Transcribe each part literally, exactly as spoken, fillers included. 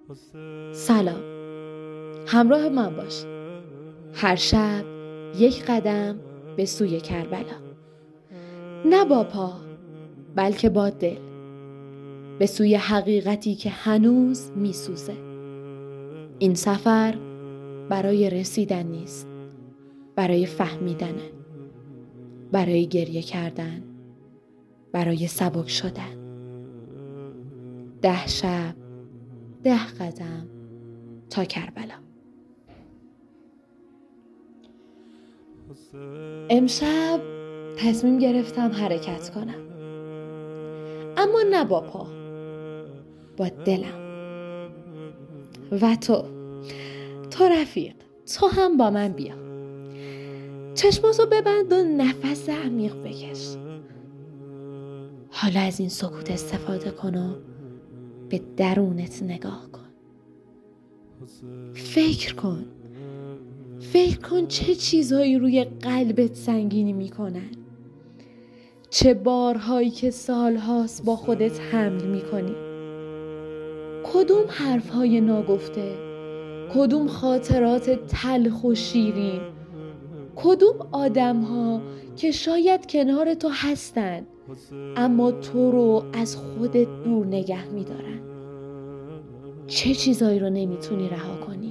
سلام، همراه من باش. هر شب یک قدم به سوی کربلا، نه با پا بلکه با دل، به سوی حقیقتی که هنوز میسوزه. این سفر برای رسیدن نیست، برای فهمیدنه، برای گریه کردن، برای سبک شدن. ده شب، ده قدم تا کربلا. امشب تصمیم گرفتم حرکت کنم، اما نه با پا، با دلم. و تو تو رفیق، تو هم با من بیا. چشماتو ببند و نفس عمیق بکش. حالا از این سکوت استفاده کن و به درونت نگاه کن. فکر کن فکر کن چه چیزهایی روی قلبت سنگینی میکنن، چه بارهایی که سالهاست با خودت حمل میکنی. کدوم حرفهای ناگفته، کدوم خاطرات تلخ و شیرین، کدوم آدمها که شاید کنار تو هستن اما تو رو از خودت دور نگه میدارن. چه چیزایی رو نمیتونی رها کنی؟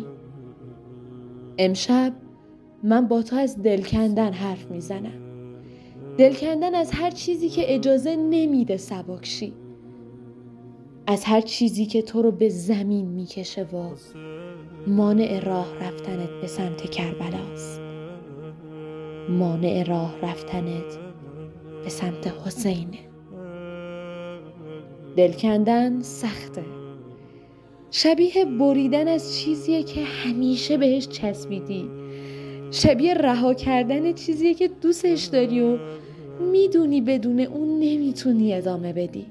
امشب من با تو از دل کندن حرف میزنم. دل کندن از هر چیزی که اجازه نمیده سبک شی، از هر چیزی که تو رو به زمین میکشه و مانع راه رفتنت به سمت کربلاست، مانع راه رفتنت به سمت حسینه. دل کندن سخته، شبیه بریدن از چیزیه که همیشه بهش چسبیدی، شبیه رها کردن چیزیه که دوستش داری و میدونی بدون اون نمیتونی ادامه بدی.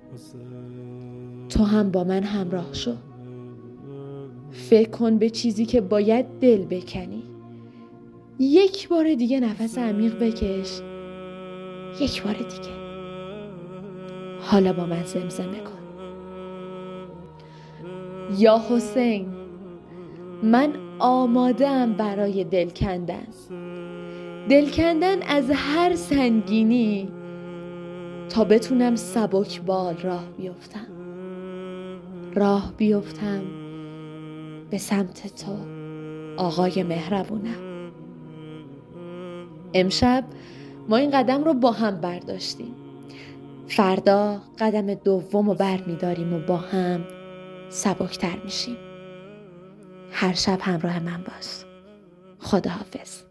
تو هم با من همراه شو. فکر کن به چیزی که باید دل بکنی. یک بار دیگه نفس عمیق بکش. یک بار دیگه. حالا با من زمزمه کن. یا حسین، من آماده‌ام برای دل کندن. دل کندن از هر سنگینی تا بتونم سبک بال راه بیفتم. راه بیفتم به سمت تو، آقای مهربونم. امشب ما این قدم رو با هم برداشتیم. فردا قدم دوم رو بر می‌داریم و با هم سبکتر میشیم. هر شب همراه من باش. خداحافظ.